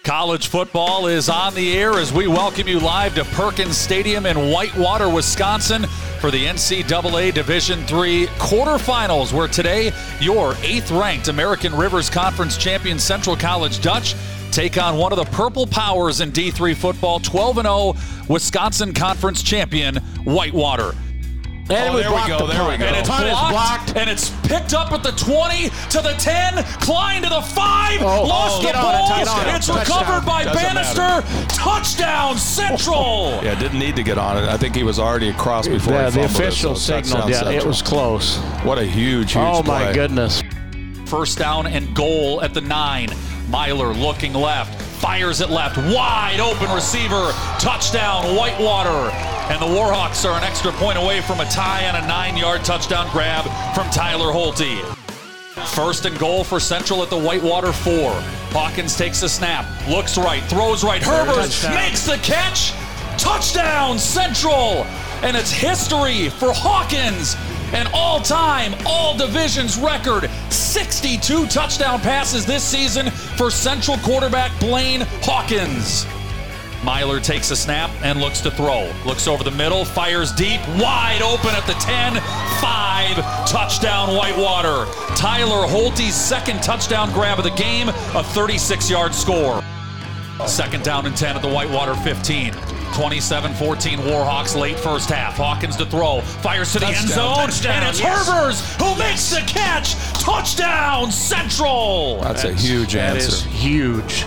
College football is on the air as we welcome you live to Perkins Stadium in Whitewater, Wisconsin for the NCAA Division III quarterfinals, where today your 8th-ranked American Rivers Conference champion Central College Dutch take on one of the Purple Powers in D3 football, 12-0 Wisconsin Conference champion Whitewater. And there we go. And it's blocked, and it's picked up at the 20 to the 10, Klein to the 5, lost the ball. It's recovered by Bannister. Touchdown, Central. Yeah, didn't need to get on it. I think he was already across before. Yeah, the official signaled. Yeah, it was close. What a huge play. Oh my goodness. First down and goal at the 9. Myler looking left, fires it left, wide open receiver, touchdown Whitewater. And the Warhawks are an extra point away from a tie on a 9-yard touchdown grab from Tyler Holte. First and goal for Central at the Whitewater 4. Hawkins takes a snap, looks right, throws right. Herbert makes the catch. Touchdown Central. And it's history for Hawkins. An all-time, all-divisions record, 62 touchdown passes this season for Central quarterback Blaine Hawkins. Myler takes a snap and looks to throw. Looks over the middle, fires deep, wide open at the 10, 5, touchdown Whitewater. Tyler Holte's second touchdown grab of the game, a 36-yard score. Second down and 10 at the Whitewater 15. 27-14 Warhawks late first half. Hawkins to throw, fires to the end zone, and it's Herbers who makes the catch. Touchdown Central. That's a huge answer. That is huge.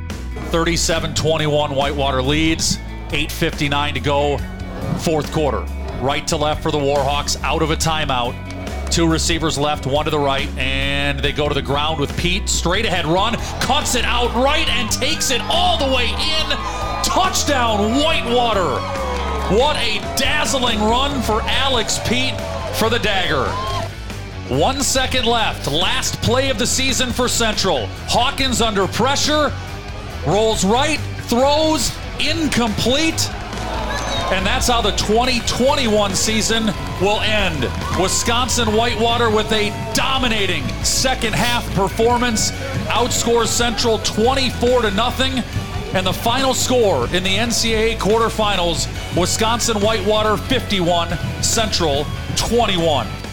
37-21 Whitewater leads. 8:59 to go, fourth quarter. Right to left for the Warhawks, out of a timeout. 2 receivers left, 1 to the right, and they go to the ground with Pete. Straight ahead run, cuts it out right and takes it all the way in. Touchdown Whitewater. What a dazzling run for Alex Pete for the Dagger. 1 second left, last play of the season for Central. Hawkins under pressure, rolls right, throws, incomplete. And that's how the 2021 season will end. Wisconsin Whitewater with a dominating second half performance, outscores Central 24-0. And the final score in the NCAA quarterfinals, Wisconsin Whitewater 51, Central 21.